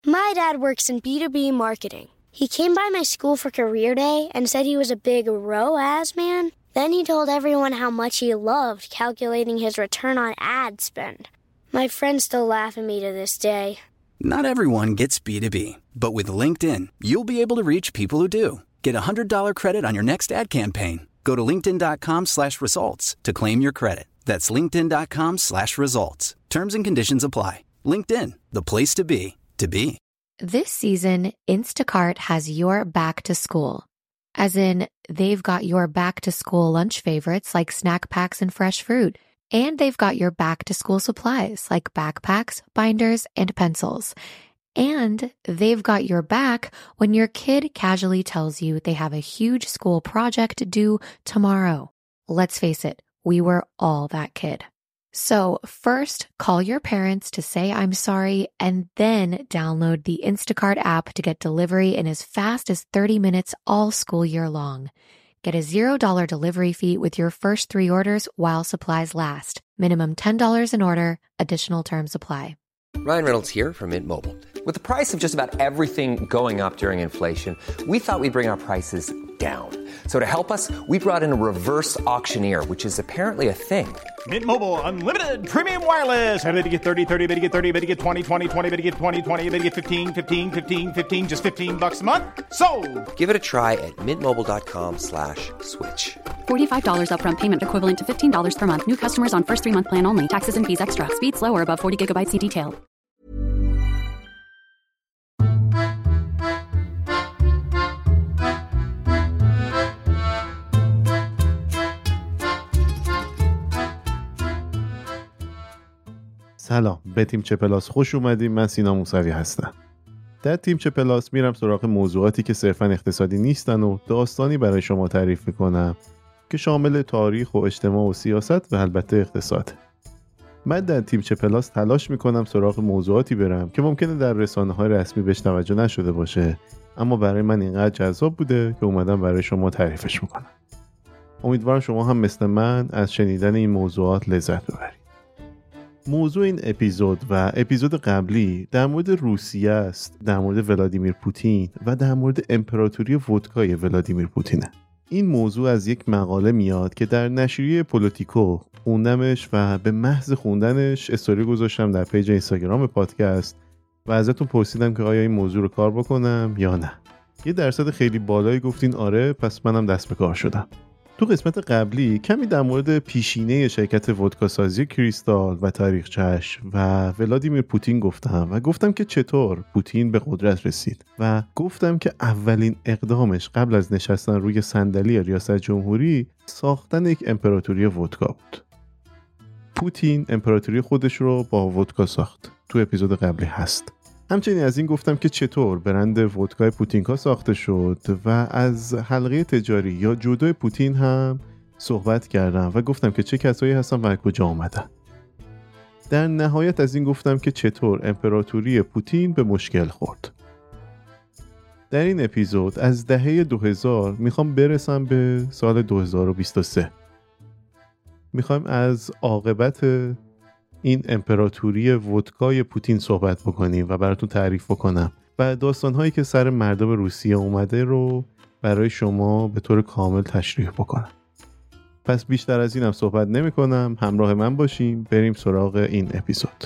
My dad works in B2B marketing. He came by my school for career day and said he was a big ROAS man. Then he told everyone how much he loved calculating his return on ad spend. My friends still laugh at me to this day. Not everyone gets B2B, but with LinkedIn, you'll be able to reach people who do. Get $100 credit on your next ad campaign. Go to linkedin.com/results to claim your credit. That's linkedin.com/results. Terms and conditions apply. LinkedIn, the place to be, to be. This season, Instacart has your back to school. As in, they've got your back to school lunch favorites like snack packs and fresh fruit. And they've got your back to school supplies like backpacks, binders, and pencils. And they've got your back when your kid casually tells you they have a huge school project due tomorrow. Let's face it, we were all that kid. So first, call your parents to say I'm sorry, and then download the Instacart app to get delivery in as fast as 30 minutes all school year long. Get a $0 delivery fee with your first 3 orders while supplies last. Minimum $10 in order. Additional terms apply. Ryan Reynolds here from Mint Mobile. With the price of just about everything going up during inflation, we thought we'd bring our prices down. So to help us, we brought in a reverse auctioneer, which is apparently a thing. Mint Mobile Unlimited Premium Wireless. How to get 30, 30, bit to get 30, bit to get 20, 20, 20, bit to get 20, 20, bit to get 15, 15, 15, 15, just $15 a month? Sold! Give it a try at mintmobile.com/switch. $45 upfront payment equivalent to $15 per month. New customers on first 3-month plan only. Taxes and fees extra. Speed slower above 40 gigabytes. See detail. سلام، به تیم چه پلاس خوش اومدیم. من سینا موسوی هستم. در تیم چه پلاس میرم سراغ موضوعاتی که صرفاً اقتصادی نیستن و داستانی برای شما تعریف میکنم که شامل تاریخ و اجتماع و سیاست و البته اقتصاد. من در تیم چه پلاس تلاش میکنم سراغ موضوعاتی برم که ممکنه در رسانه‌های رسمی بهش توجه نشده باشه، اما برای من اینقدر جذاب بوده که اومدم برای شما تعریفش میکنم. امیدوارم شما هم مثل من از شنیدن این موضوعات لذت ببرید. موضوع این اپیزود و اپیزود قبلی در مورد روسیه است، در مورد ولادیمیر پوتین و در مورد امپراتوری ودکای ولادیمیر پوتینه. این موضوع از یک مقاله میاد که در نشریه پولیتیکو خوندمش و به محض خوندنش استوری گذاشتم در پیج اینستاگرام پادکست و ازتون پرسیدم که آیا این موضوع رو کار بکنم یا نه. یه درصد خیلی بالایی گفتین آره، پس منم دست به کار شدم. تو قسمت قبلی کمی در مورد پیشینه شرکت ودکاسازی کریستال و تاریخچه‌اش و ولادیمیر پوتین گفتم و گفتم که چطور پوتین به قدرت رسید و گفتم که اولین اقدامش قبل از نشستن روی صندلی ریاست جمهوری ساختن یک امپراتوری ودکا بود. پوتین امپراتوری خودش رو با ودکا ساخت. تو اپیزود قبلی هست. همچنین از این گفتم که چطور برند ودکای پوتینکا ساخته شد و از حلقه تجاری یا جودوی پوتین هم صحبت کردم و گفتم که چه کسایی هستن و کجا آمدن. در نهایت از این گفتم که چطور امپراتوری پوتین به مشکل خورد. در این اپیزود از دهه 2000 میخوام برسم به سال 2023. میخوایم از عاقبت این امپراتوری ودکای پوتین صحبت بکنیم و براتون تعریف بکنم و داستانهایی که سر مردم روسیه اومده رو برای شما به طور کامل تشریح بکنم. پس بیشتر از اینم صحبت نمی کنم، همراه من باشیم، بریم سراغ این اپیزود.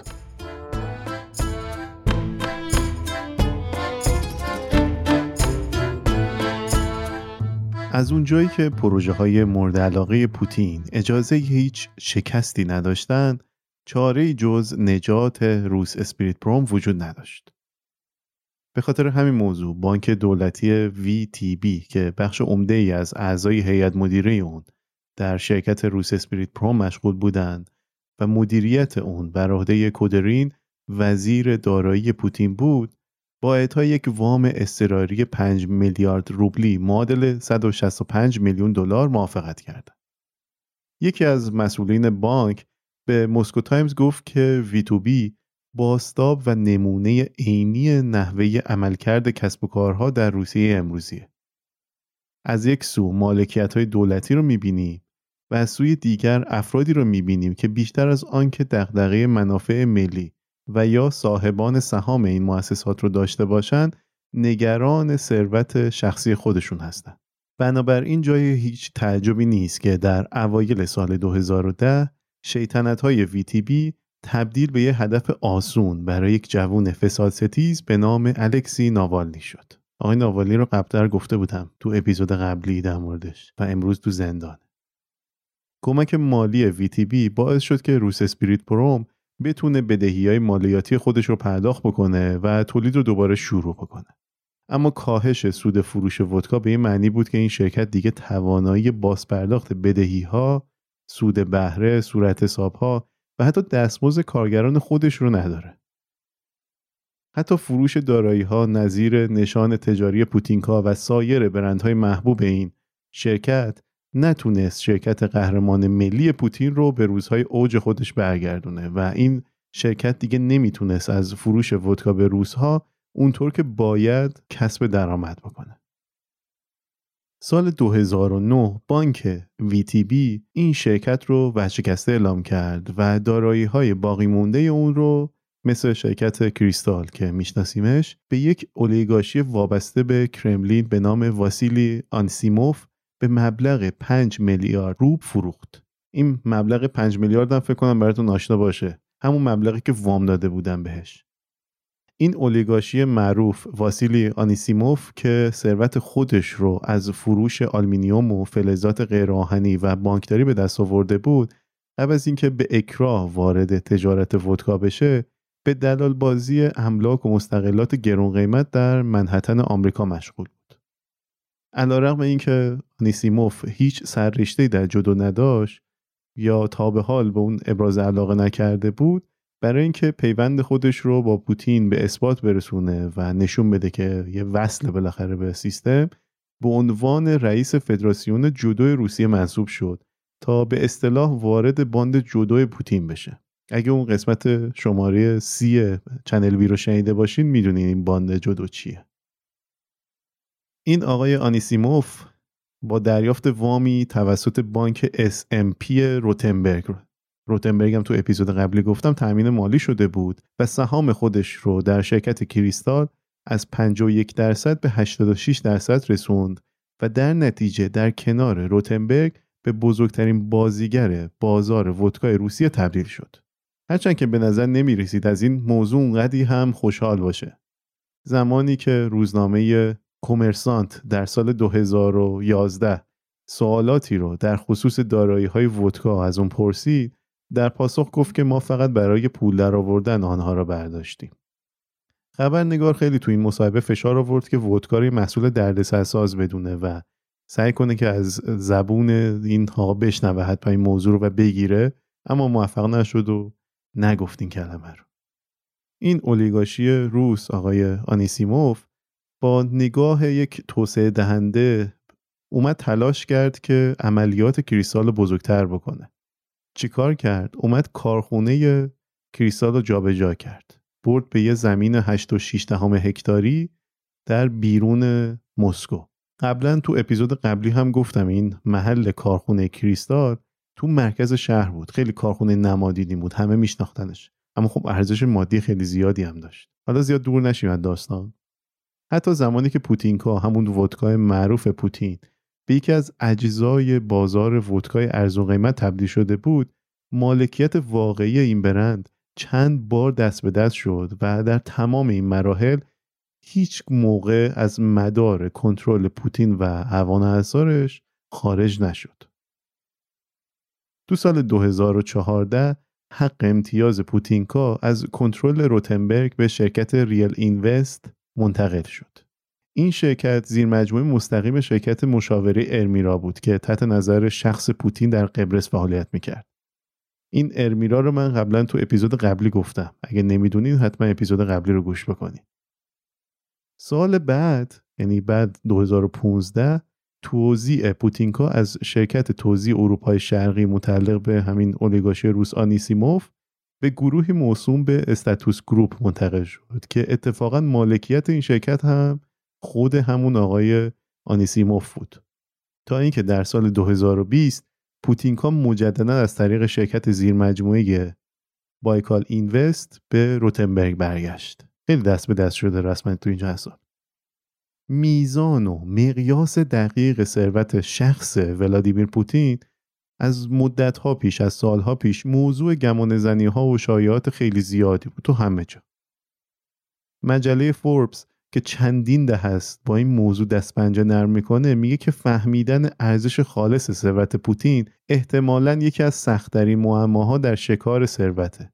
از اونجایی که پروژه های مورد علاقه پوتین اجازه هیچ شکستی نداشتن، چاره‌ای جز نجات روس اسپریت پروم وجود نداشت. به خاطر همین موضوع بانک دولتی VTB که بخش عمده‌ای از اعضای هیئت مدیره اون در شرکت روس اسپریت پروم مشغول بودند و مدیریت اون بر عهده کودرین وزیر دارایی پوتین بود، با اعطای یک وام اضطراری 5 میلیارد روبلی معادل 165 میلیون دلار موافقت کردند. یکی از مسئولین بانک به مسکو تایمز گفت که V2B بازتاب و نمونه عینی نحوه عملکرد کسب و کارها در روسیه امروزیه. از یک سو مالکیت‌های دولتی رو می‌بینیم و از سوی دیگر افرادی رو می‌بینیم که بیشتر از آن که دغدغه منافع ملی و یا صاحبان سهام این مؤسسات رو داشته باشن نگران ثروت شخصی خودشون هستن. بنابراین جای هیچ تعجبی نیست که در اوایل سال 2010 شیطنت‌های VTB تبدیل به یه هدف آسون برای یک جوون فسادستیز به نام الکسی ناوالنی شد. آقای ناوالنی رو قبلتر گفته بودم تو اپیزود قبلی در موردش و امروز تو زندان. کمک مالی VTB باعث شد که روس اسپریت پروم بتونه بدهی‌های مالیاتی خودش رو پرداخت بکنه و تولید رو دوباره شروع بکنه. اما کاهش سود فروش ودکا به این معنی بود که این شرکت دیگه توانایی بازپرداخت بدهی‌ها، سود بهره، صورت حساب‌ها و حتی دستمزد کارگران خودش رو نداره. حتی فروش دارایی‌ها نظیر نشان تجاری پوتینکا و سایر برندهای محبوب این شرکت نتونست شرکت قهرمان ملی پوتین رو به روزهای اوج خودش برگردونه و این شرکت دیگه نمیتونست از فروش ودکا به روس‌ها اونطور که باید کسب درآمد بکنه. سال 2009 بانک VTB این شرکت رو ورشکسته اعلام کرد و دارایی‌های باقی مونده اون رو مثل شرکت کریستال که میشناسیمش به یک اولیگارشی وابسته به کرملین به نام واسیلی آنیسیموف به مبلغ 5 میلیارد روبل فروخت. این مبلغ 5 میلیارد هم فکر کنم براتون آشنا باشه. همون مبلغی که وام داده بودن بهش. این اولیگارشی معروف واسیلی آنیسیموف که ثروت خودش رو از فروش آلومینیوم و فلزات غیرآهنی و بانکداری به دست آورده بود، قبل از اینکه به اکراه وارد تجارت ودکا بشه، به دلال بازی املاک و مستغلات گران قیمت در منهتن آمریکا مشغول بود. علیرغم اینکه آنیسیموف هیچ سررشته‌ای در جودو نداشت یا تا به حال به اون ابراز علاقه نکرده بود، برای اینکه پیوند خودش رو با پوتین به اثبات برسونه و نشون بده که یه وصل بالاخره به سیستم، به عنوان رئیس فدراسیون جودو روسیه منصوب شد تا به اصطلاح وارد باند جودو پوتین بشه. اگه اون قسمت شماره 30 چنل بی رو شنیده باشین میدونین این باند جودو چیه. این آقای آنیسیموف با دریافت وامی توسط بانک SMP روتنبرگ هم تو اپیزود قبلی گفتم تامین مالی شده بود و سهام خودش رو در شرکت کریستال از 51% به 86% رسوند و در نتیجه در کنار روتنبرگ به بزرگترین بازیگر بازار ودکای روسیه تبدیل شد. هرچند که به نظر نمی رسید از این موضوع اونقدی هم خوشحال باشه. زمانی که روزنامه کومرسانت در سال 2011 سوالاتی رو در خصوص دارایی‌های ودکا از اون پرسید، در پاسخ گفت که ما فقط برای پول درآوردن آنها را برداشتیم. خبرنگار خیلی تو این مصاحبه فشار آورد که ودکا رو محصول دردسرساز بدونه و سعی کنه که از زبون اینها بشنوه حتی این موضوع رو و بگیره، اما موفق نشد و نگفت این کلمه رو. این اولیگارشی روس آقای آنیسیموف با نگاه یک توسعه دهنده اومد تلاش کرد که عملیات کریستال رو بزرگتر بکنه. چیکار کرد؟ اومد کارخونه کریستال رو جابجا کرد. برد به یه زمین 8.6 هکتاری در بیرون مسکو. قبلا تو اپیزود قبلی هم گفتم این محل کارخونه کریستال تو مرکز شهر بود. خیلی کارخونه نمادینی بود. همه میشناختنش. اما خب ارزش مادی خیلی زیادی هم داشت. حالا زیاد دور نشیم از داستان. حتی زمانی که پوتینکا، همون ودکای معروف پوتین، به یکی از اجزای بازار ودکای ارزون قیمت تبدیل شده بود، مالکیت واقعی این برند چند بار دست به دست شد و در تمام این مراحل هیچ موقع از مدار کنترل پوتین و اعوان اعضاش خارج نشد. تو سال 2014 حق امتیاز پوتینکا از کنترل روتنبرگ به شرکت ریل اینوست منتقل شد. این شرکت زیر مجموعه مستقیم شرکت مشاوره ارمیرا بود که تحت نظر شخص پوتین در قبرس فعالیت میکرد. این ارمیرا رو من قبلا تو اپیزود قبلی گفتم. اگه نمیدونین حتما اپیزود قبلی رو گوش بکنین. سال بعد، یعنی بعد 2015، توزیع پوتینکا از شرکت توزیع اروپای شرقی متعلق به همین اولیگارشی روس آنیسیموف به گروهی موسوم به استاتوس گروپ منتقل شد که اتفاقا مالکیت این شرکت هم خود همون آقای آنیسیموف بود. تا اینکه در سال 2020 پوتینکا مجددا از طریق شرکت زیرمجموعه بایکال اینوست به روتنبرگ برگشت. خیلی دست به دست شده رسما تو این چند سال. میزان و مقیاس دقیق ثروت شخص ولادیمیر پوتین از مدت‌ها پیش، از سالها پیش موضوع گمانه‌زنی‌ها و شایعات خیلی زیادی بود تو همه جا. مجله فوربس که چندین دهه است با این موضوع دست پنجه نرم میکنه میگه که فهمیدن ارزش خالص ثروت پوتین احتمالاً یکی از سخت‌ترین معماها در شکار ثروته.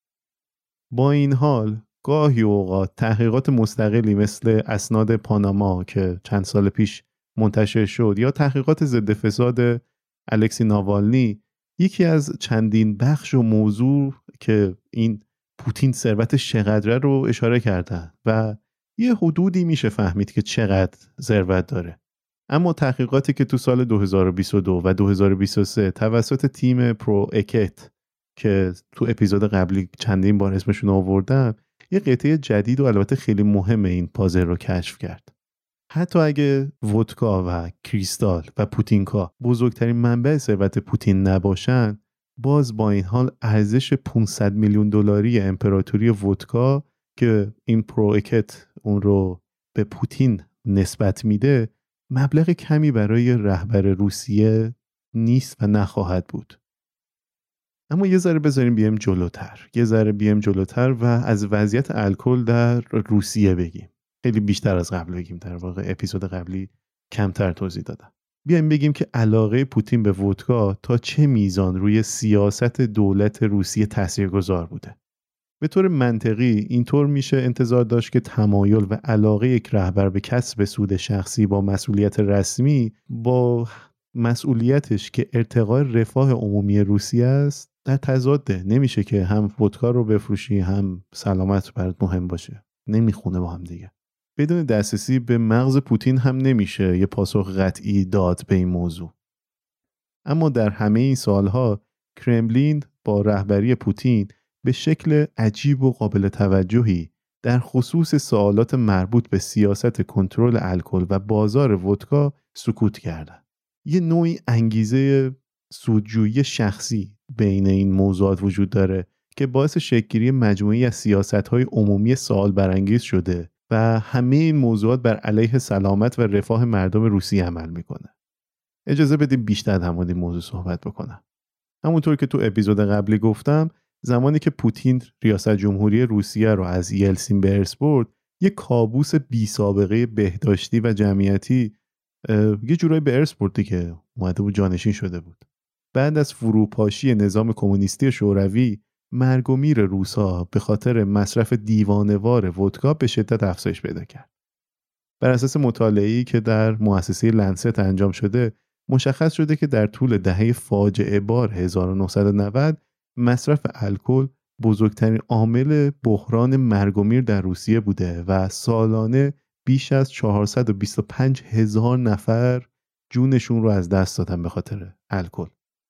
با این حال گاهی اوقات تحقیقات مستقلی مثل اسناد پاناما که چند سال پیش منتشر شد یا تحقیقات ضد فساد الکسی ناوالنی یکی از چندین بخش و موضوع که این پوتین ثروتش چقدره رو اشاره کردن و یه حدودی میشه فهمید که چقدر ثروت داره. اما تحقیقاتی که تو سال 2022 و 2023 توسط تیم پرو اکت که تو اپیزود قبلی چندین بار اسمشون آوردم یه قطعه جدید و البته خیلی مهم این پازل رو کشف کرد. حتی اگه ودکا و کریستال و پوتینکا بزرگترین منبع ثروت پوتین نباشن، باز با این حال ارزش 500 میلیون دلاری امپراتوری ودکا که این پرو اکت اون رو به پوتین نسبت میده مبلغ کمی برای رهبر روسیه نیست و نخواهد بود. اما یه ذره بذاریم بیایم جلوتر و از وضعیت الکل در روسیه بگیم. خیلی بیشتر از قبل بگیم، در واقع اپیزود قبلی کمتر توضیح دادم. بیایم بگیم که علاقه پوتین به ودکا تا چه میزان روی سیاست دولت روسیه تاثیرگذار بوده. به طور منطقی اینطور میشه انتظار داشت که تمایل و علاقه یک رهبر به کسب سود شخصی با مسئولیت رسمی با مسئولیتش که ارتقاء رفاه عمومی روسیه است در تضاده. نمیشه که هم ودکا رو بفروشی هم سلامت برات مهم باشه، نمیخونه با هم دیگه. بدون دسترسی به مغز پوتین هم نمیشه یه پاسخ قطعی داد به این موضوع. اما در همه این سالها کرملین با رهبری پوتین به شکل عجیب و قابل توجهی در خصوص سوالات مربوط به سیاست کنترل الکل و بازار ودکا سکوت کردن. یه نوعی انگیزه سودجویی شخصی بین این موضوعات وجود داره که باعث شکل‌گیری مجموعی از سیاست‌های عمومی سوال برانگیز شده و همه این موضوعات بر علیه سلامت و رفاه مردم روسیه عمل میکنه. اجازه بدیم بیشتر در مورد این موضوع صحبت بکنم. همونطور که تو اپیزود قبلی گفتم، زمانی که پوتین ریاست جمهوری روسیه رو از یلسین به ارث برد، یک کابوس بی سابقه بهداشتی و جمعیتی یه جورایی به ارث برد که اومده بود جانشین شده بود. بعد از فروپاشی نظام کمونیستی شوروی، مرگ و میر روس‌ها به خاطر مصرف دیوانه‌وار ودکا به شدت افزایش پیدا کرد. بر اساس مطالعه‌ای که در مؤسسه لنست انجام شده، مشخص شده که در طول دهه فاجعه بار 1990 مصرف الکل بزرگترین عامل بحران مرگ و میر در روسیه بوده و سالانه بیش از 425,000 نفر جونشون رو از دست دادن به خاطر الکل.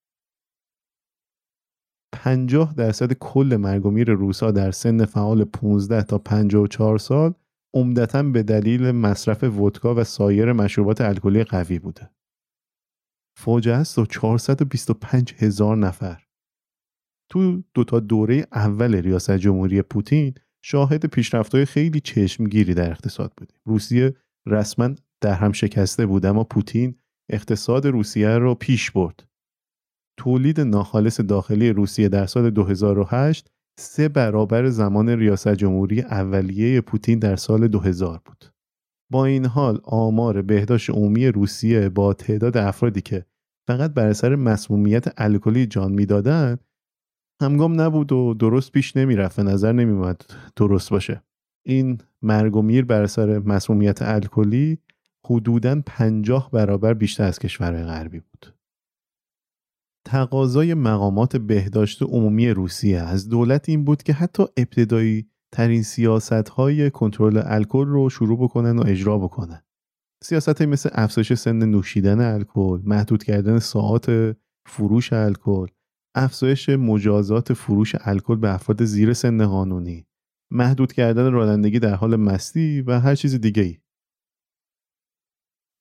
50% کل مرگ و میر روس‌ها در سن فعال 15 تا 54 سال عمدتاً به دلیل مصرف ودکا و سایر مشروبات الکلی قوی بوده. فوجه است و 425,000 نفر. تو دوتا دوره اول ریاست جمهوری پوتین شاهد پیشرفت‌های خیلی چشمگیری در اقتصاد بودیم. روسیه رسما در هم شکسته بود، اما پوتین اقتصاد روسیه رو پیش برد. تولید ناخالص داخلی روسیه در سال 2008 3 برابر زمان ریاست جمهوری اولیه پوتین در سال 2000 بود. با این حال آمار بهداشت عمومی روسیه با تعداد افرادی که فقط بر اثر مسمومیت الکلی جان میدادن همگام نبود و درست پیش نمیرفت، نظر نمیومد درست باشه. این مرگ و میر بر اثر مسمومیت الکلی حدوداً 50 برابر بیشتر از کشورهای غربی بود. تقاضای مقامات بهداشت عمومی روسیه از دولت این بود که حتی ابتدایی ترین سیاست‌های کنترل الکل رو شروع بکنن و اجرا بکنن. سیاست‌هایی مثل افزایش سن نوشیدن الکل، محدود کردن ساعات فروش الکل، افزایش مجازات فروش الکل به افراد زیر سن قانونی، محدود کردن رانندگی در حال مستی و هر چیز دیگه‌ای.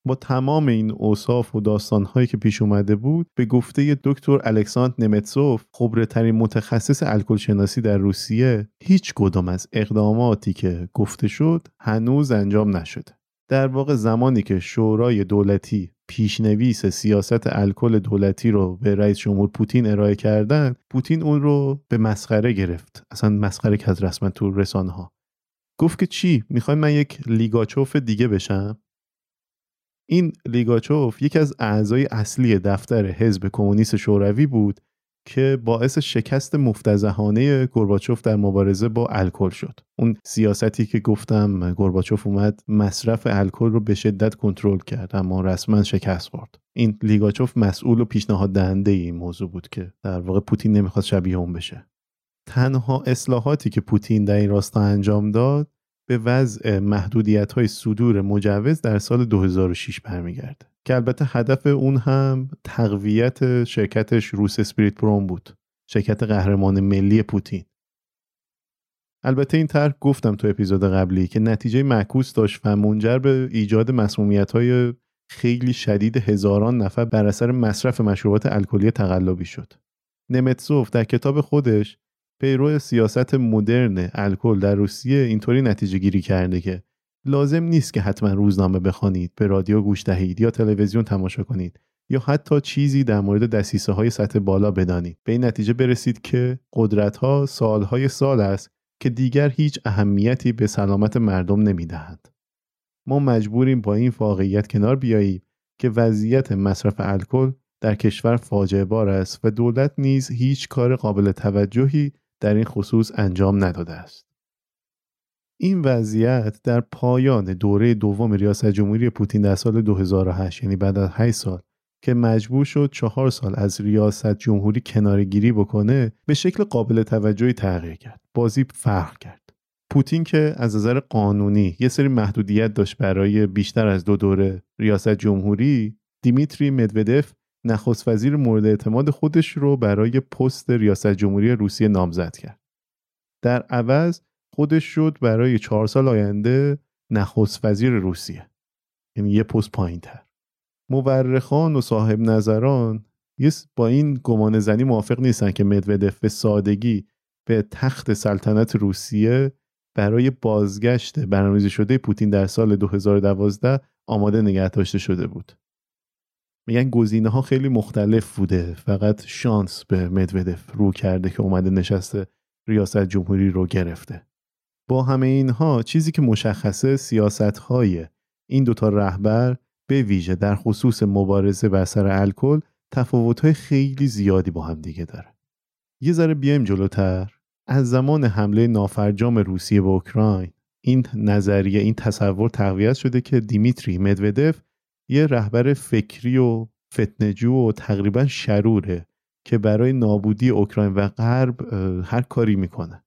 با تمام این اوصاف و داستان‌هایی که پیش اومده بود، به گفته دکتر الکساندر نمتسوف، خبره‌ترین متخصص الکل شناسی در روسیه، هیچ کدام از اقداماتی که گفته شد هنوز انجام نشده. در واقع زمانی که شورای دولتی پیشنویس سیاست الکل دولتی رو به رئیس جمهور پوتین ارائه کردن، پوتین اون رو به مسخره گرفت. اصلا مسخره کرد رسما تو رسانه‌ها. گفت که چی؟ میخوای من یک لیگاچوف دیگه بشم؟ این لیگاچوف یکی از اعضای اصلی دفتر حزب کمونیست شوروی بود که باعث شکست مفتضحانه گورباچوف در مبارزه با الکل شد. اون سیاستی که گفتم گورباچوف اومد مصرف الکل رو به شدت کنترل کرد اما رسما شکست خورد. این لیگاچوف مسئول و پیشنهاد دهنده این موضوع بود که در واقع پوتین نمیخواست شبیه اون بشه. تنها اصلاحاتی که پوتین در این راستا انجام داد به وضع محدودیت‌های صدور مجوز در سال 2006 برمیگرده که البته هدف اون هم تقویت شرکتش روس اسپریت پروم بود، شرکت قهرمان ملی پوتین. البته این طرح گفتم تو اپیزود قبلی که نتیجه معکوس داشت و منجر به ایجاد مسمومیت‌های خیلی شدید هزاران نفر بر اثر مصرف مشروبات الکلی تقلبی شد. نمتسوف در کتاب خودش پیرو سیاست مدرن الکل در روسیه اینطوری نتیجه گیری کرده که لازم نیست که حتما روزنامه بخوانید، به رادیو گوش دهید یا تلویزیون تماشا کنید یا حتی چیزی در مورد دسیسه‌های سطح بالا بدانید. به این نتیجه برسید که قدرت‌ها سالهای سال است که دیگر هیچ اهمیتی به سلامت مردم نمی‌دهند. ما مجبوریم با این واقعیت کنار بیاییم که وضعیت مصرف الکل در کشور فاجعه بار است و دولت نیز هیچ کار قابل توجهی در این خصوص انجام نداده است. این وضعیت در پایان دوره دوم ریاست جمهوری پوتین در سال 2008، یعنی بعد از 8 سال که مجبور شد 4 سال از ریاست جمهوری کناره‌گیری بکنه، به شکل قابل توجهی تغییر کرد. بازی فرق کرد. پوتین که از نظر قانونی یه سری محدودیت داشت برای بیشتر از 2 دوره ریاست جمهوری، دیمیتری مدودف نخست وزیر مورد اعتماد خودش رو برای پست ریاست جمهوری روسیه نامزد کرد. در عوض خودش شد برای 4 سال آینده نخست وزیر روسیه، یعنی یه پست پایین‌تر. مورخان و صاحب نظران با این گمان زنی موافق نیستن که مدودف به سادگی به تخت سلطنت روسیه برای بازگشت برنامه‌ریزی شده پوتین در سال 2012 آماده نگه داشته شده بود. میگن گزینه‌ها خیلی مختلف بوده، فقط شانس به مدودف رو کرده که اومده نشسته ریاست جمهوری رو گرفته. با همه اینها چیزی که مشخصه سیاست‌های این 2 تا رهبر به ویژه در خصوص مبارزه بر سر الکل تفاوت‌های خیلی زیادی با هم دیگه داره. یه ذره بیایم جلوتر. از زمان حمله نافرجام روسیه به اوکراین این نظریه، این تصور تقویت شده که دیمیتری مدودف یه رهبر فکری و فتنه‌جو و تقریبا شروره که برای نابودی اوکراین و غرب هر کاری میکنه.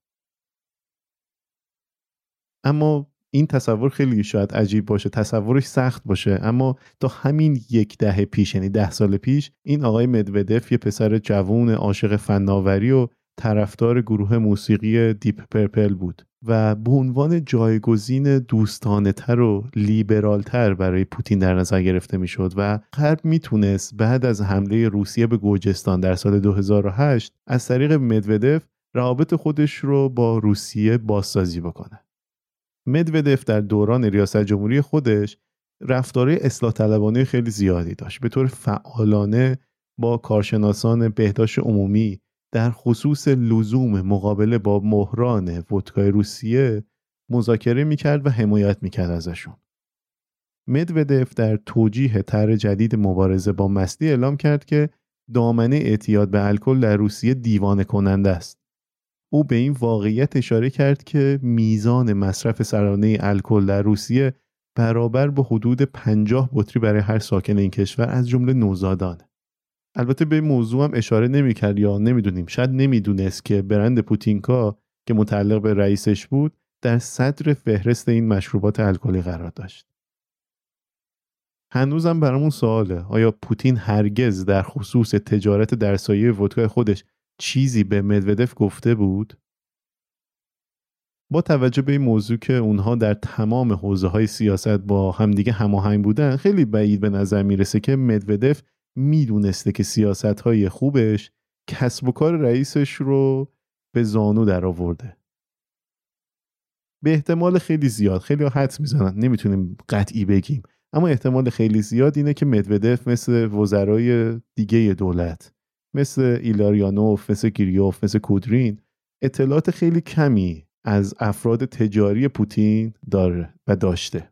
اما این تصور خیلی شاید عجیب باشه، تصورش سخت باشه، اما تا همین 10 دهه پیش، یعنی 10 سال پیش، این آقای مدودف یه پسر جوون عاشق فناوری و طرفدار گروه موسیقی دیپ پرپل بود و به عنوان جایگزین دوستانه‌تر و لیبرالتر برای پوتین در نظر گرفته میشد و غرب میتونست بعد از حمله روسیه به گرجستان در سال 2008 از طریق مدودف روابط خودش رو با روسیه بازسازی بکنه. مدودف در دوران ریاست جمهوری خودش رفتارهای اصلاح طلبانه خیلی زیادی داشت. به طور فعالانه با کارشناسان بهداشت عمومی در خصوص لزوم مقابله با بحران ودکای روسیه مذاکره میکرد و حمایت میکرد ازشون. مدودف در توجیه طرح جدید مبارزه با مستی اعلام کرد که دامنه اعتیاد به الکل در روسیه دیوانه کننده است. او به این واقعیت اشاره کرد که میزان مصرف سرانه الکل در روسیه برابر با حدود 50 بطری برای هر ساکن این کشور از جمله نوزادان. البته به این موضوع هم اشاره نمی‌کرد یا نمیدونیم، شاید نمیدونست که برند پوتینکا که متعلق به رئیسش بود در صدر فهرست این مشروبات الکلی قرار داشت. هنوزم برامون سواله، آیا پوتین هرگز در خصوص تجارت در سایه ودکای خودش چیزی به مدودف گفته بود؟ با توجه به این موضوع که اونها در تمام حوزه‌های سیاست با همدیگه هماهنگ بودن، خیلی بعید به نظر میرسه که مدودف میدونسته که سیاست‌های خوبش کسب و کار رئیسش رو به زانو در آورده. به احتمال خیلی زیاد، خیلی ها حدس میزنن، نمیتونیم قطعی بگیم، اما احتمال خیلی زیاد اینه که مدودف مثل وزرای دیگه دولت، مثل ایلاریانوف، مثل گیریوف، مثل کودرین، اطلاعات خیلی کمی از افراد تجاری پوتین داره و داشته.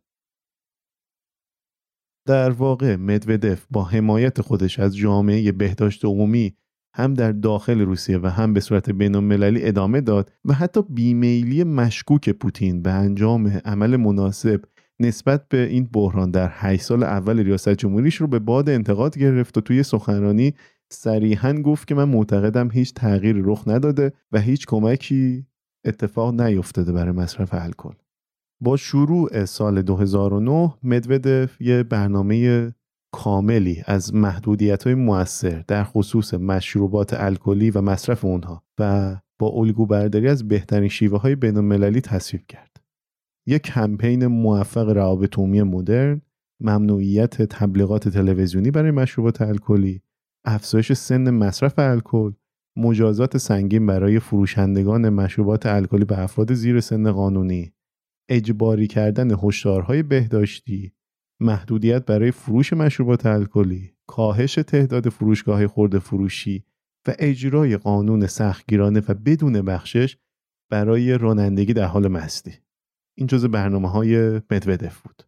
در واقع مدودف با حمایت خودش از جامعه بهداشت عمومی هم در داخل روسیه و هم به صورت بین‌المللی ادامه داد و حتی بیمیلی مشکوک پوتین به انجام عمل مناسب نسبت به این بحران در 8 سال اول ریاست جمهوریش رو به باد انتقاد گرفت و توی سخنرانی صریحاً گفت که من معتقدم هیچ تغییری رخ نداده و هیچ کمکی اتفاق نیفتاده برای مصرف الکل. با شروع سال 2009 مدودف یه برنامه کاملی از محدودیت‌های مؤثر در خصوص مشروبات الکلی و مصرف اونها و با الگو برداری از بهترین شیوه‌های بین‌المللی تصویب کرد. یک کمپین موفق روابط عمومی مدرن، ممنوعیت تبلیغات تلویزیونی برای مشروبات الکلی، افزایش سن مصرف الکل، مجازات سنگین برای فروشندگان مشروبات الکلی به افراد زیر سن قانونی، اجباری کردن هشدارهای بهداشتی، محدودیت برای فروش مشروبات الکلی، کاهش تعداد فروشگاه‌های خرده فروشی و اجرای قانون سختگیرانه و بدون بخشش برای رانندگی در حال مستی. این جزء برنامه‌های مدودف بود.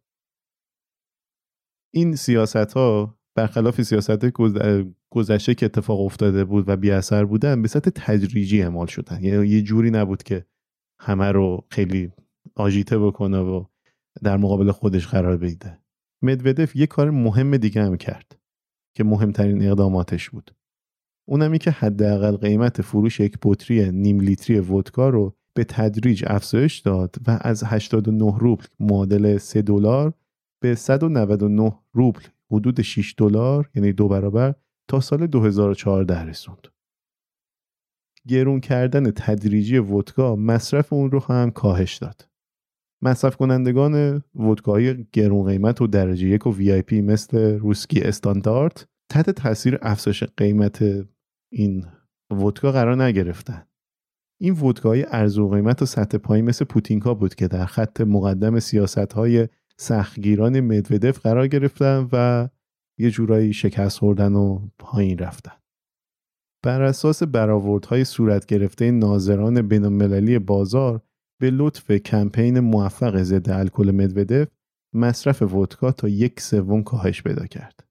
این سیاست‌ها برخلاف سیاست گذشته که اتفاق افتاده بود و بی اثر بودن، به صورت تدریجی اعمال شدن. یعنی یه جوری نبود که همه رو خیلی آژیته بکنه و در مقابل خودش قرار بده. مدودف یه کار مهم دیگه هم کرد که مهمترین اقداماتش بود. اونم این که حداقل قیمت فروش یک بطری نیم لیتری ودکا رو به تدریج افزایش داد و از 89 روبل معادل $3 به 199 روبل حدود $6 یعنی 2 برابر تا سال 2014 رسوند. گرون کردن تدریجی ودکا مصرف اون رو هم کاهش داد. مصرف کنندگان ودکاهای گرون قیمت و درجه 1 و VIP مثل روسکی استاندارد تحت تاثیر افزایش قیمت این ودکا قرار نگرفتن. این ودکاهای ارزون قیمت و سطح پایین مثل پوتینکا بود که در خط مقدم سیاست‌های سختگیران مدودف قرار گرفتن و یه جورایی شکست خوردن و پایین رفتن. بر اساس برآوردهای صورت گرفته ناظران بین‌المللی بازار به لطف کمپین موفق ضد الکل مدودف، مصرف ودکا تا 1/3 کاهش پیدا کرد.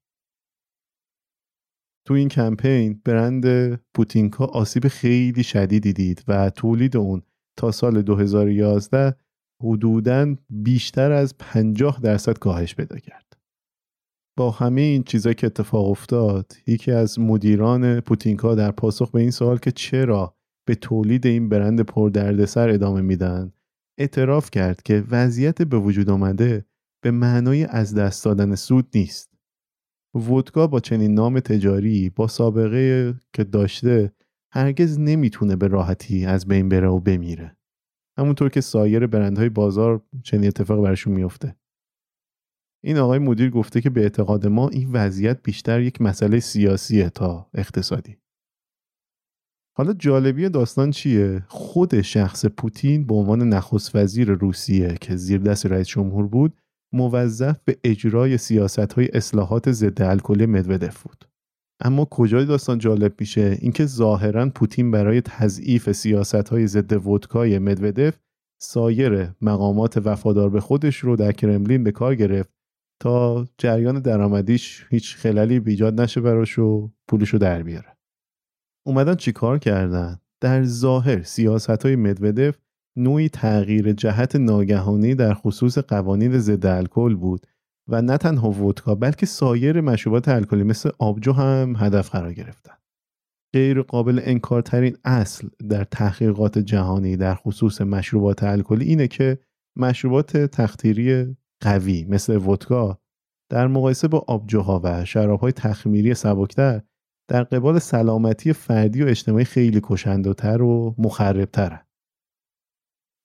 تو این کمپین برند پوتینکا آسیب خیلی شدیدی دید و تولید اون تا سال 2011 حدوداً بیشتر از 50% کاهش پیدا کرد. با همه این چیزا که اتفاق افتاد، یکی از مدیران پوتینکا در پاسخ به این سوال که چرا به تولید این برند پردردسر ادامه میدن، اعتراف کرد که وضعیت به وجود آمده به معنای از دست دادن سود نیست. ودکا با چنین نام تجاری با سابقه که داشته هرگز نمیتونه به راحتی از بین بره و بمیره. همونطور که سایر برندهای بازار چنین اتفاق برشون میفته. این آقای مدیر گفته که به اعتقاد ما این وضعیت بیشتر یک مسئله سیاسیه تا اقتصادی. حالا جالبی داستان چیه؟ خود شخص پوتین به عنوان نخست وزیر روسیه که زیر دست رئیس جمهور بود، موظف به اجرای سیاست‌های اصلاحات ضد الکلی مدودف بود. اما کجای داستان جالب میشه؟ اینکه ظاهراً پوتین برای تضعیف سیاست‌های ضد ودکای مدودف سایر مقامات وفادار به خودش رو در کرملین به کار گرفت تا جریان درآمدیش هیچ خللی ایجاد نشه براش و پولشو در بیاره. اومدن چی کار کردن؟ در ظاهر سیاست‌های مدودف نوعی تغییر جهت ناگهانی در خصوص قوانین ضد الکل بود و نه تنها ودکا بلکه سایر مشروبات الکلی مثل آبجو هم هدف قرار گرفتن. غیر قابل انکارترین اصل در تحقیقات جهانی در خصوص مشروبات الکلی اینه که مشروبات تختیری قوی مثل ودکا در مقایسه با آبجوها و شراب‌های تخمیری سبکتر در قبال سلامتی فردی و اجتماعی خیلی کشنده‌تر و مخرب‌ترن.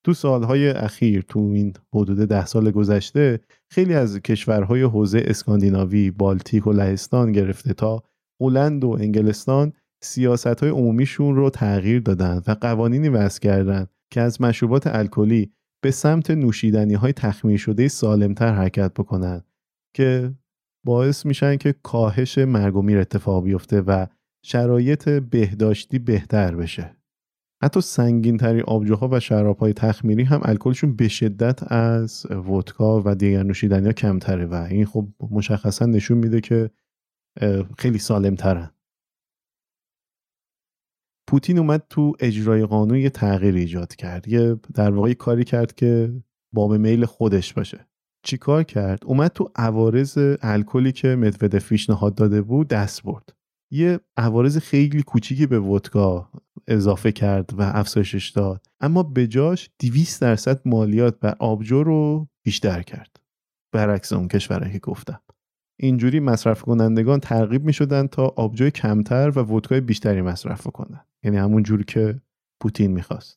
تو سالهای اخیر، تو این حدود 10 سال گذشته، خیلی از کشورهای حوزه اسکاندیناوی، بالتیک و لهستان گرفته تا هلند و انگلستان سیاست‌های عمومیشون رو تغییر دادن و قوانینی وضع کردن که از مشروبات الکلی به سمت نوشیدنی‌های تخمیر شده سالم‌تر حرکت بکنن که باعث میشن که کاهش مرگ و میر اتفاق بیفته و شرایط بهداشتی بهتر بشه. حتی سنگین‌ترین آبجوها و شراب‌های تخمیری هم الکلشون به شدت از ودکا و دیگر نوشیدنی‌ها کمتره و این خب مشخصا نشون میده که خیلی سالم‌ترن. پوتین اومد تو اجرای قانون یه تغییر ایجاد کرد. یه در واقع کاری کرد که باب میل خودش باشه. چی کار کرد؟ اومد تو عوارض الکلی که مدودف پیشنهاد داده بود دست برد. یه عوارض خیلی کوچیکی به ودکا اضافه کرد و افزایشش داد، اما به جاش 200% مالیات بر آبجو رو بیشتر کرد، برعکس اون کشورهایی که گفتم. اینجوری مصرف کنندگان ترغیب می شدن تا آبجوی کمتر و ودکای بیشتری مصرف کنن، یعنی همون جوری که پوتین میخواست.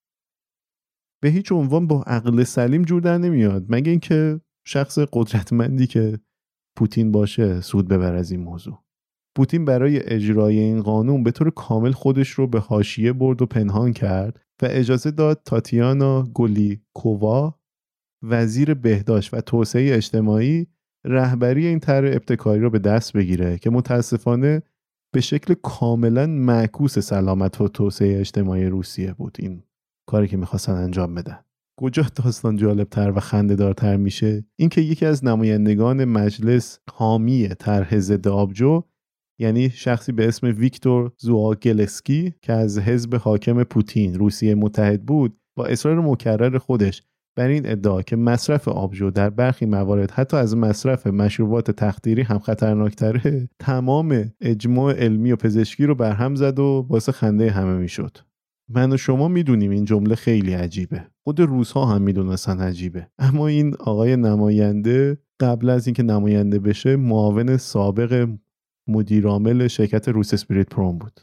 به هیچ عنوان با عقل سلیم جور در نمیاد، مگه اینکه شخص قدرتمندی که پوتین باشه سود ببر از این موضوع. پوتین برای اجرای این قانون به طور کامل خودش رو به حاشیه برد و پنهان کرد و اجازه داد تاتیانا گولیکووا، وزیر بهداشت و توسعه اجتماعی، رهبری این طرح ابتکاری رو به دست بگیره که متاسفانه به شکل کاملا معکوس سلامت و توسعه اجتماعی روسیه بود این کاری که میخواستن انجام بدن. کجا داستان جالبتر و خنده‌دارتر میشه این که یکی از نمایندگان مجلس حامی طرح ضد آبجو، یعنی شخصی به اسم ویکتور زواگلسکی که از حزب حاکم پوتین روسیه متحد بود، با اصرار مکرر خودش بر این ادعا که مصرف آبجو در برخی موارد حتی از مصرف مشروبات تخدیری هم خطرناکتره، تمام اجماع علمی و پزشکی رو برهم زد و باعث خنده همه میشد. من و شما میدونیم این جمله خیلی عجیبه، خود روس‌ها هم میدونستن عجیبه، اما این آقای نماینده قبل از اینکه نماینده بشه معاون سابق مدیرعامل شرکت روس اسپریت پروم بود.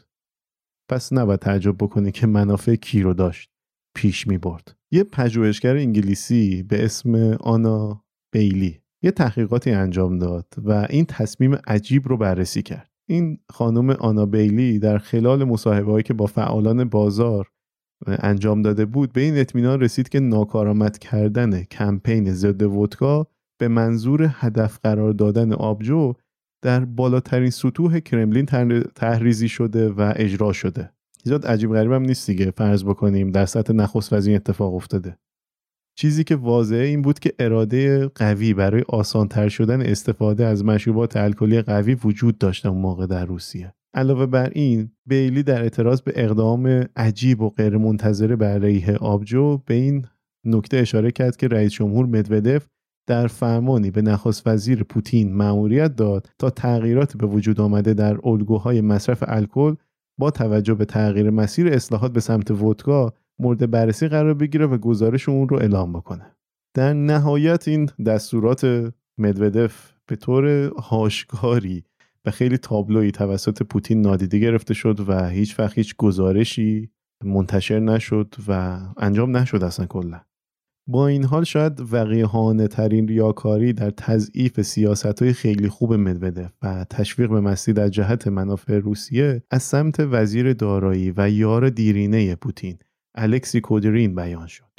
پس نباید تعجب بکنی که منافع کی رو داشت پیش می برد. یه پژوهشگر انگلیسی به اسم آنا بیلی یه تحقیقاتی انجام داد و این تصمیم عجیب رو بررسی کرد. این خانم آنا بیلی در خلال مصاحبه‌هایی که با فعالان بازار انجام داده بود به این اطمینان رسید که ناکارآمد کردن کمپین ضد ودکا به منظور هدف قرار دادن آبجو در بالاترین سطوح کرملین تحریزی شده و اجرا شده. زیاد عجیب غریب هم نیست دیگه، فرض بکنیم در سطح نخست وزیر اتفاق افتاده. چیزی که واضحه این بود که اراده قوی برای آسان‌تر شدن استفاده از مشروبات الکلی قوی وجود داشت اون موقع در روسیه. علاوه بر این، بیلی در اعتراض به اقدام عجیب و غیرمنتظره بر علیه آبجو به این نکته اشاره کرد که رئیس جمهور مدودف در فرمانی به نخست وزیر پوتین مأموریت داد تا تغییرات به وجود آمده در الگوهای مصرف الکل با توجه به تغییر مسیر اصلاحات به سمت ودکا مورد بررسی قرار بگیره و گزارش اون رو اعلام بکنه. در نهایت این دستورات مدودف به طور آشکاری و خیلی تابلویی توسط پوتین نادیده گرفته شد و هیچ گزارشی منتشر نشد و انجام نشد اصلا کلا. با این حال شاید وقیحانه ترین ریاکاری در تضعیف سیاست‌های خیلی خوب مدودف و تشویق به مستی در جهت منافع روسیه از سمت وزیر دارایی و یار دیرینه پوتین الکسی کودرین بیان شد.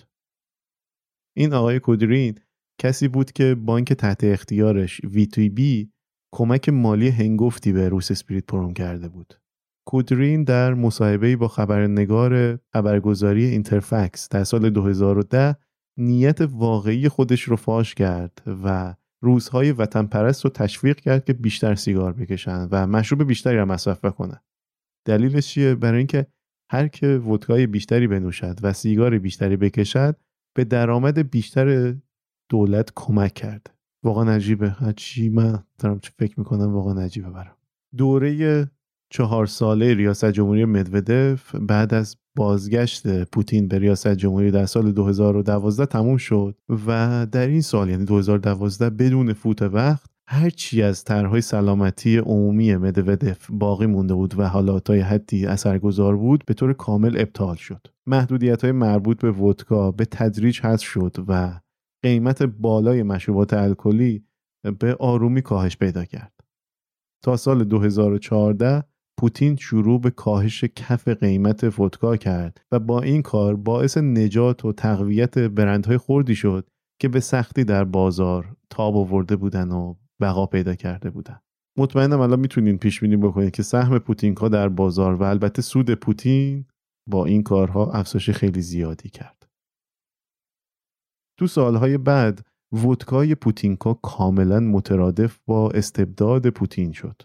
این آقای کودرین کسی بود که بانک تحت اختیارش VTB کمک مالی هنگفتی به روس اسپریت پروم کرده بود. کودرین در مصاحبه‌ای با خبرنگار خبرگزاری اینترفکس در سال 2010 نیت واقعی خودش رو فاش کرد و روس‌های وطن پرست رو تشویق کرد که بیشتر سیگار بکشن و مشروب بیشتری هم مصرف کنن. دلیلش چیه؟ برای اینکه هر که ودکای بیشتری بنوشد و سیگار بیشتری بکشد به درآمد بیشتر دولت کمک کرد. واقعا عجیبه. هرچی من دارم فکر میکنم واقعا عجیبه برام. دوره 4 ساله ریاست جمهوری مدودف بعد از بازگشت پوتین به ریاست جمهوری در سال 2012 تموم شد و در این سال یعنی 2012 بدون فوت وقت هر چی از طرح‌های سلامتی عمومی مدودف باقی مونده بود و حالا تا حدی اثرگذار بود به طور کامل ابطال شد. محدودیت‌های مربوط به ودکا به تدریج حذف شد و قیمت بالای مشروبات الکلی به آرومی کاهش پیدا کرد. تا سال 2014 پوتین شروع به کاهش کف قیمت ودکا کرد و با این کار باعث نجات و تقویت برندهای خردی شد که به سختی در بازار تاب آورده بودن و بقا پیدا کرده بودن. مطمئنم الان میتونین پیش بینی بکنید که سهم پوتینکا در بازار و البته سود پوتین با این کارها افزایش خیلی زیادی کرد. تو سالهای بعد ودکای پوتینکا کاملا مترادف با استبداد پوتین شد.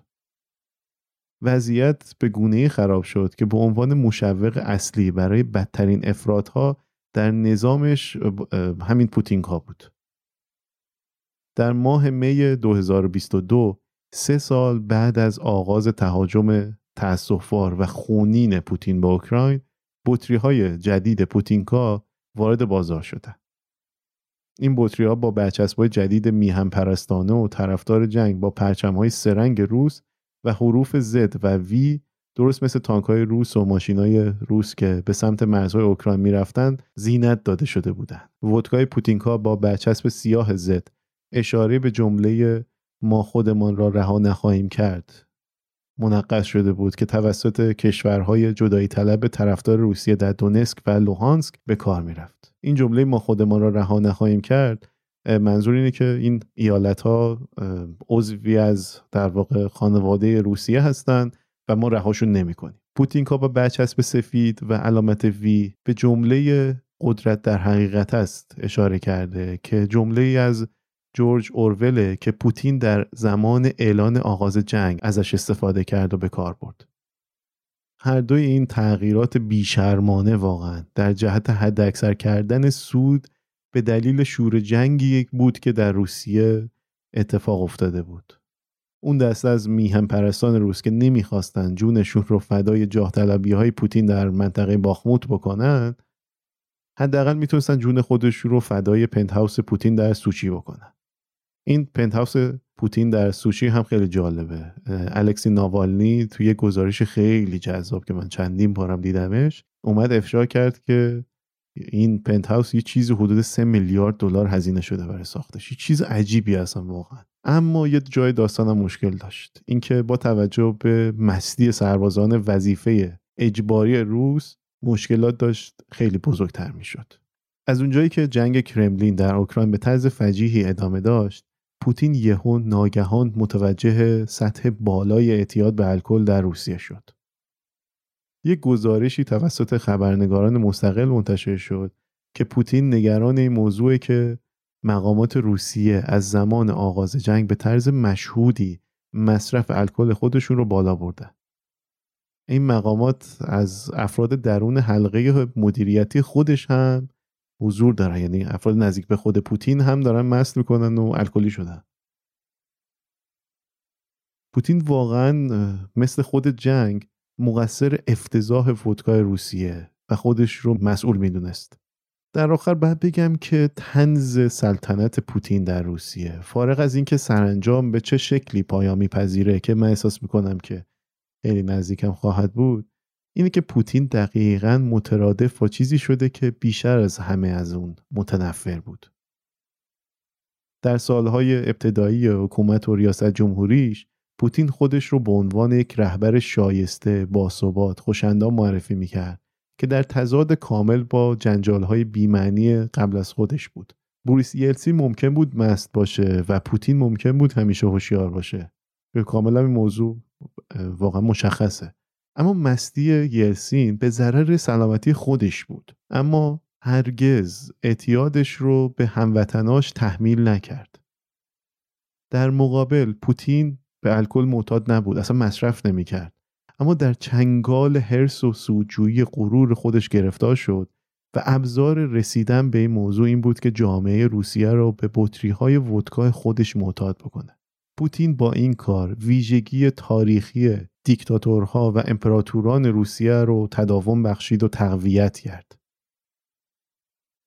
وضعیت به گونه‌ای خراب شد که به عنوان مشوق اصلی برای بدترین افراط‌ها در نظامش همین پوتینکا بود. در ماه می 2022 3 سال بعد از آغاز تهاجم تأسف‌بار و خونین پوتین به اوکراین، بطری‌های جدید پوتینکا وارد بازار شدند. این بطری‌ها با برچسب‌های جدید میهن پرستانه و طرفدار جنگ با پرچم‌های سه‌رنگ روس و حروف Z و V درست مثل تانک‌های روس و ماشین‌های روس که به سمت مرزهای اوکراین می‌رفتن زینت داده شده بودند. ودکای پوتینکا با برچسب سیاه Z اشاره به جمله ما خودمان را رها نخواهیم کرد منقش شده بود که توسط کشورهای جدایی طلب طرفدار روسیه در دونسک و لوهانسک به کار می‌رفت. این جمله ما خودمان را رها نخواهیم کرد منظور اینه که این ایالت‌ها عضوی از در واقع خانواده روسیه هستند و ما رهاشون نمی‌کنیم. پوتینکا با برچسب سفید و علامت وی به جمله قدرت در حقیقت است اشاره کرده که جمله‌ای از جورج اورول که پوتین در زمان اعلان آغاز جنگ ازش استفاده کرد و به کار برد. هر دوی این تغییرات بیشرمانه واقعا در جهت حداکثر کردن سود به دلیل شور جنگی بود که در روسیه اتفاق افتاده بود. اون دسته از میهن پرستان روس که نمیخواستن جونشون رو فدای جاه طلبی‌های پوتین در منطقه باخموت بکنن، حداقل میتونستن جون خودشون رو فدای پنتهاوس پوتین در سوچی بکنن. این پنتهاوس پوتین در سوچی هم خیلی جالبه. الکسی ناوالنی توی یه گزارش خیلی جذاب که من چندین بارم دیدمش اومد افشا کرد که این پنتهاوس یه چیزی حدود 3 میلیارد دلار هزینه شده برای ساختش. یه چیز عجیبی اصلا واقعا. اما یه جای داستانم مشکل داشت. اینکه با توجه به مستی سربازان وظیفه اجباری روس مشکلات داشت خیلی بزرگتر میشد. از اونجایی که جنگ کرملین در اوکراین به طرز فجیحی ادامه داشت، پوتین یهو ناگهان متوجه سطح بالای اعتیاد به الکل در روسیه شد. یک گزارشی توسط خبرنگاران مستقل منتشر شد که پوتین نگران این موضوعه که مقامات روسیه از زمان آغاز جنگ به طرز مشهودی مصرف الکل خودشون رو بالا بردن. این مقامات از افراد درون حلقه مدیریتی خودش هم حضور دارن، یعنی افراد نزدیک به خود پوتین هم دارن مست میکنن و الکلی شدن. پوتین واقعا مثل خود جنگ مقصر افتضاح ودکای روسیه و خودش رو مسئول میدونست. در آخر باید بگم که طنز سلطنت پوتین در روسیه، فارغ از اینکه سرانجام به چه شکلی پایان میپذیره که من احساس میکنم که خیلی نزدیکم خواهد بود، اینه که پوتین دقیقاً مترادف با چیزی شده که بیشتر از همه از اون متنفر بود. در سالهای ابتدایی حکومت و ریاست جمهوریش پوتین خودش رو به عنوان یک رهبر شایسته، باثبات، خوش‌اندام معرفی میکرد که در تضاد کامل با جنجال‌های بی‌معنی قبل از خودش بود. بوریس یلتسین ممکن بود مست باشه و پوتین ممکن بود همیشه هوشیار باشه. به کاملا این موضوع واقعا مشخصه. اما مستی یلتسین به ضرر سلامتی خودش بود، اما هرگز اعتیادش رو به هموطناش تحمیل نکرد. در مقابل پوتین به الکل معتاد نبود، اصلا مصرف نمی‌کرد، اما در چنگال حرص و سودجویی غرور خودش گرفتار شد و ابزار رسیدن به این موضوع این بود که جامعه روسیه رو به بطری‌های ودکای خودش معتاد بکنه. پوتین با این کار ویژگی تاریخی دیکتاتورها و امپراتوران روسیه رو تداوم بخشید و تقویت کرد.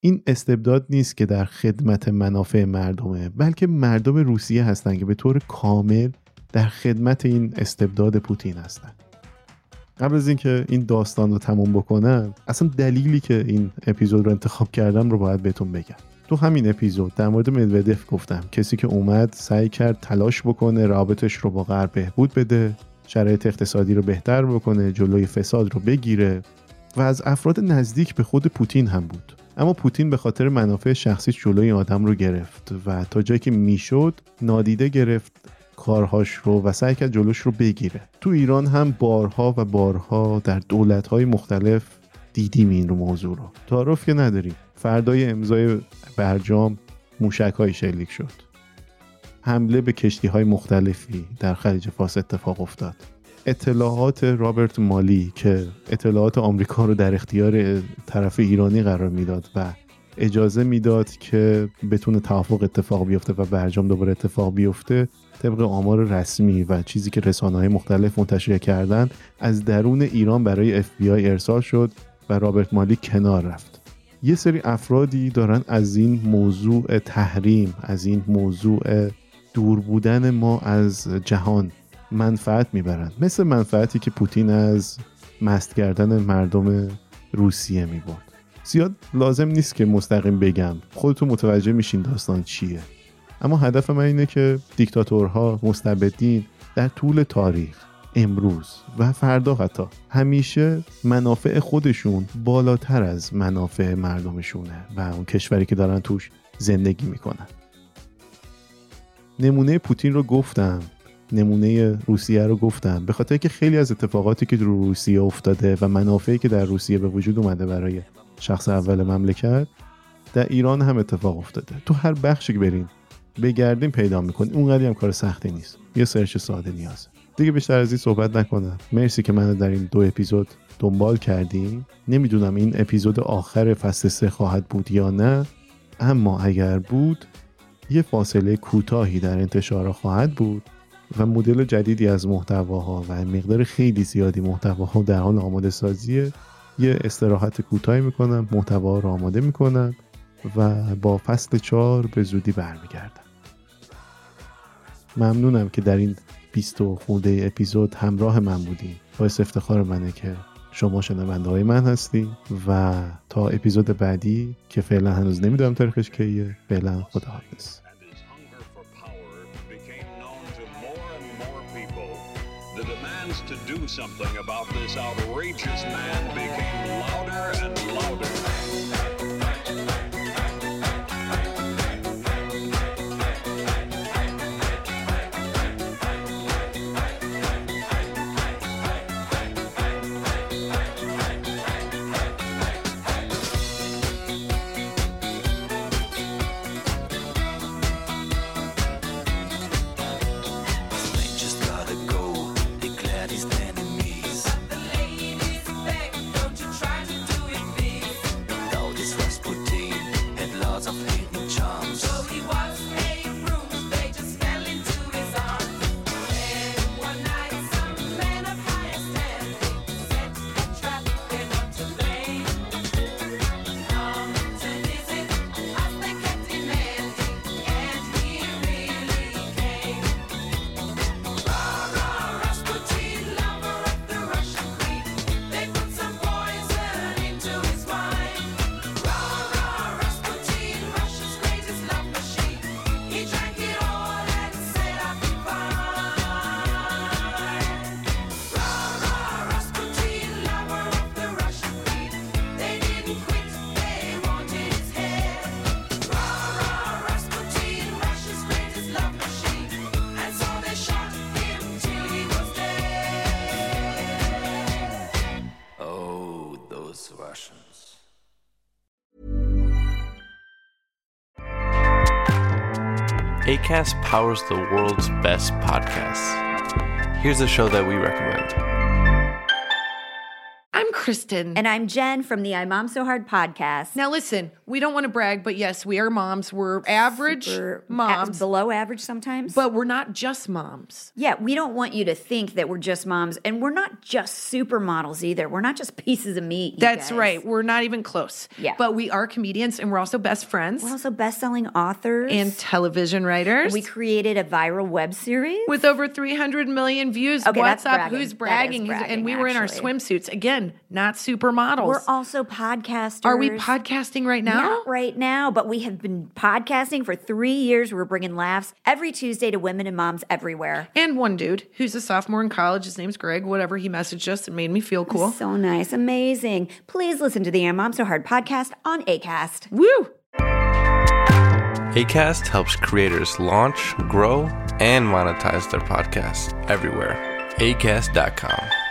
این استبداد نیست که در خدمت منافع مردمه، بلکه مردم روسیه هستن که به طور کامل در خدمت این استبداد پوتین هستن. قبل از اینکه این داستان رو تموم بکنم، اصلا دلیلی که این اپیزود رو انتخاب کردم رو باید بهتون بگم. تو همین اپیزود در مورد مدودف گفتم، کسی که اومد سعی کرد تلاش بکنه رابطش رو با غرب بهبود بده، شرایط اقتصادی رو بهتر بکنه، جلوی فساد رو بگیره و از افراد نزدیک به خود پوتین هم بود. اما پوتین به خاطر منافع شخصی جلوی آدم رو گرفت و تا جایی که میشد نادیده گرفت کارهاش رو و سعی کرد جلوش رو بگیره. تو ایران هم بارها و بارها در دولت‌های مختلف دیدیم این رو موضوع رو. تعارف که نداریم. فردای امضای برجام موشک‌های شلیک شد. حمله به کشتی‌های مختلفی در خلیج فارس اتفاق افتاد. اطلاعات رابرت مالی که اطلاعات آمریکا رو در اختیار طرف ایرانی قرار میداد و اجازه میداد که بتونه توافق اتفاق بیفته و برجام دوباره اتفاق بیفته، طبق آمار رسمی و چیزی که رسانه‌های مختلف منتشر کردن از درون ایران برای FBI ارسال شد و رابرت مالی کنار رفت. یه سری افرادی دارن از این موضوع تحریم، از این موضوع دور بودن ما از جهان منفعت میبرن، مثل منفعتی که پوتین از مست کردن مردم روسیه میبرد. زیاد لازم نیست که مستقیم بگم، خودتون متوجه میشین داستان چیه. اما هدف من اینه که دیکتاتورها، مستبدین در طول تاریخ، امروز و فردا حتی، همیشه منافع خودشون بالاتر از منافع مردمشونه و اون کشوری که دارن توش زندگی میکنن. نمونه پوتین رو گفتم، نمونه روسیه رو گفتم به خاطر که خیلی از اتفاقاتی که در روسیه افتاده و منافعی که در روسیه به وجود اومده برای شخص اول مملکت در ایران هم اتفاق افتاده. تو هر بخشی که برین بگردیم پیدا میکنیم. اونقدر هم کار سختی نیست، یه سرچ ساده نیازه. دیگه بیشتر از این صحبت نکنم. مرسی که منو در این 2 اپیزود دنبال کردیم. نمیدونم این اپیزود آخر فصل 3 خواهد بود یا نه، اما اگر بود یه فاصله کوتاهی در انتشار خواهد بود و مدل جدیدی از محتواها و مقدار خیلی زیادی محتواها در حال آماده سازیه. یه استراحت کوتاهی میکنم، محتوا رو آماده میکنم و با فصل 4 به زودی برمیگردم. ممنونم که در این 20 خورده اپیزود همراه من بودی. باعث افتخار منه که شما شنونده های من هستی و تا اپیزود بعدی که فعلا هنوز نمیدونم تاریخش کیه، فعلا خداحافظ. To do something about this outrageous man became louder and louder. Acast powers the world's best podcasts. Here's a show that we recommend. I'm Kristen. And I'm Jen from the I Mom So Hard podcast. Now listen, we don't want to brag, but yes, we are moms. We're average moms. Below average sometimes. But we're not just moms. Yeah, we don't want you to think that we're just moms. And we're not just supermodels either. We're not just pieces of meat. That's right. We're not even close. Yeah. But we are comedians and we're also best friends. We're also best-selling authors. And television writers. And we created a viral web series. With over 300 million views. Okay, What's that's up? bragging. Who's bragging? And we were in our swimsuits. Again, not supermodels. We're also podcasters. Are we podcasting right now? Not right now, but we have been podcasting for 3 years. We're bringing laughs every Tuesday to women and moms everywhere. And one dude who's a sophomore in college, his name's Greg, whatever, he messaged us and made me feel cool. So nice. Amazing. Please listen to the I Mom So Hard podcast on Acast. Woo! Acast helps creators launch, grow, and monetize their podcasts everywhere. Acast.com.